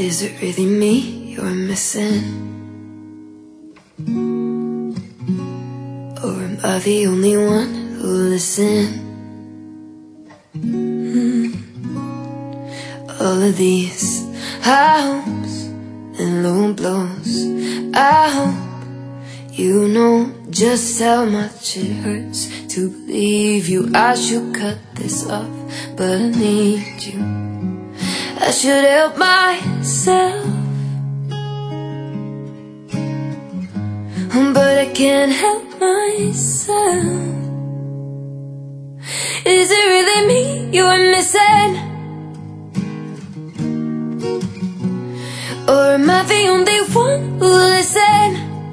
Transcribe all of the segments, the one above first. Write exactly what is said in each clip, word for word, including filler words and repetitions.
Is it really me you're missing? Or am I the only one who listens? mm. All of these high hopes and low blows, I hope you know just how much it hurts to believe you. I should cut this off, but I need you. I should help myself, but I can't help myself. Is it really me you're missing? Or am I the only one who listen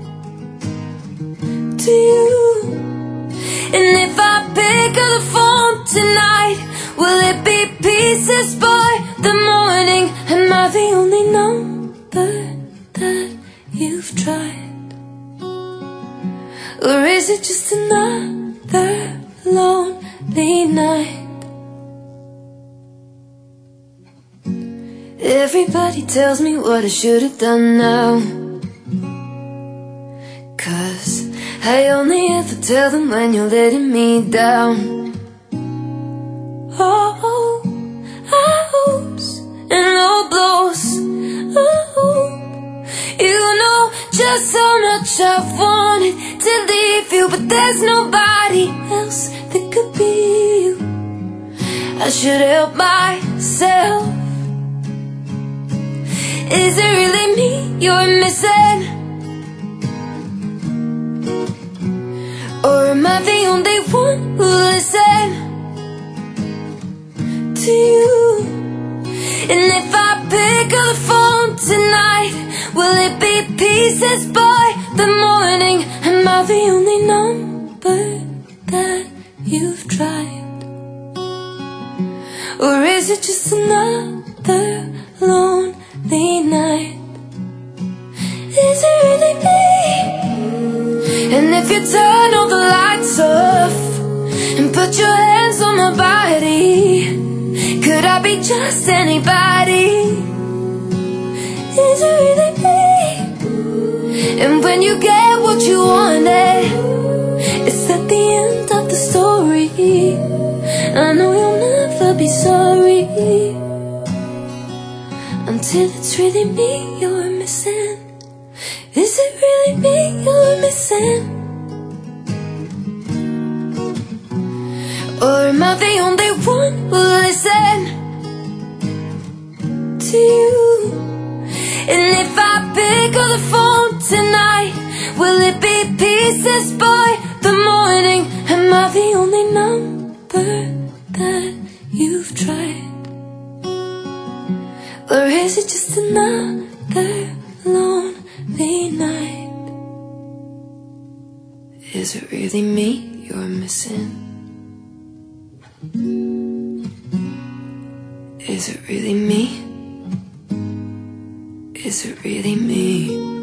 to you? And if I pick up the phone tonight, will it be pieces by the morning? Am I the only number that you've tried? Or is it just another lonely night? Everybody tells me what I should have done now, 'cause I only ever tell them when you're letting me down. Oh, I hopes and low blows, I hope you know just how much I wanted to leave you, but there's nobody else that could be you. I should help myself. Is it really me you're missing? Or am I the only one who listen to you? And if I pick up the phone tonight, will it be pieces by the morning? Am I the only number that you've tried? Or is it just another lonely night? Is it really me? And if you turn all the lights off and put your hands on my body, could I be just anybody? Is it really me? And when you get what you wanted, it's at the end of the story. I know you'll never be sorry, until it's really me you're missing. Is it really me you're missing? Or am I the only one who listen to you? And if I pick up the phone tonight, will it be pieces by the morning? Am I the only number that you've tried? Or is it just another lonely night? Is it really me you're missing? Is it really me? Is it really me?